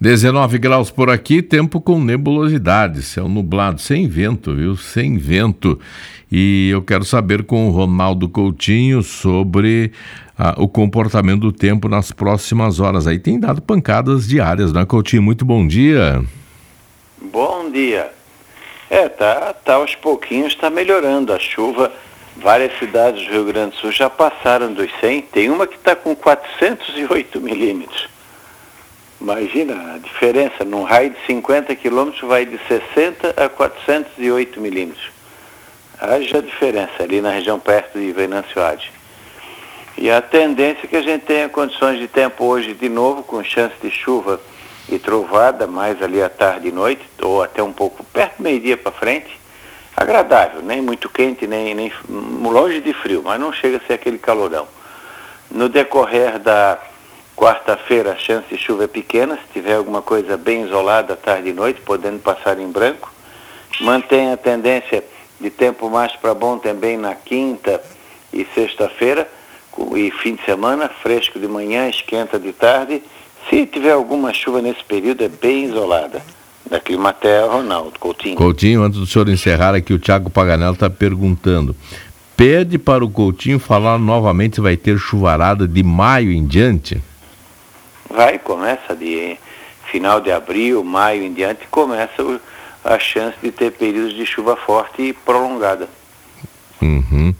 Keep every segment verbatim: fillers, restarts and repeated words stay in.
dezenove graus por aqui, tempo com nebulosidade, céu nublado, sem vento, viu? Sem vento. E eu quero saber com o Ronaldo Coutinho sobre ah, o comportamento do tempo nas próximas horas. Aí tem dado pancadas diárias, né, Coutinho? Muito bom dia. Bom dia. É, tá, tá aos pouquinhos, está melhorando a chuva. Várias cidades do Rio Grande do Sul já passaram dos cem. Tem uma que está com quatrocentos e oito milímetros. Imagina a diferença, num raio de cinquenta quilômetros vai de sessenta a quatrocentos e oito milímetros. Haja diferença ali na região perto de Venâncio Aires. E a tendência é que a gente tenha condições de tempo hoje de novo, com chance de chuva e trovada, mais ali à tarde e noite, ou até um pouco perto do meio-dia para frente. Agradável, nem muito quente, nem, nem longe de frio, mas não chega a ser aquele calorão. No decorrer da quarta-feira a chance de chuva é pequena, se tiver alguma coisa bem isolada à tarde e noite, podendo passar em branco. Mantém a tendência de tempo mais para bom também na quinta e sexta-feira, e fim de semana, fresco de manhã, esquenta de tarde. Se tiver alguma chuva nesse período, é bem isolada. Da Climaterra, Ronaldo Coutinho. Coutinho, antes do senhor encerrar aqui, o Thiago Paganello está perguntando. Pede para o Coutinho falar novamente se vai ter chuvarada de maio em diante? Vai, começa de final de abril, maio em diante, começa o, a chance de ter períodos de chuva forte e prolongada. Uhum.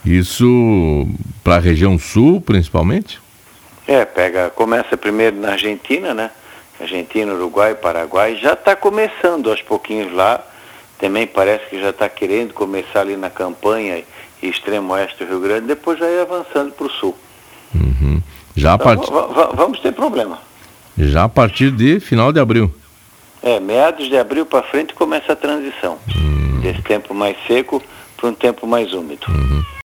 Isso para a região sul, principalmente? É, pega, começa primeiro na Argentina, né? Argentina, Uruguai, Paraguai, já está começando aos pouquinhos lá, também parece que já está querendo começar ali na campanha e extremo oeste do Rio Grande, depois já ir avançando para o sul. Uhum. Já a então, partir... v- v- vamos ter problema. Já a partir de final de abril. É, meados de abril para frente começa a transição, uhum. desse tempo mais seco para um tempo mais úmido. Uhum.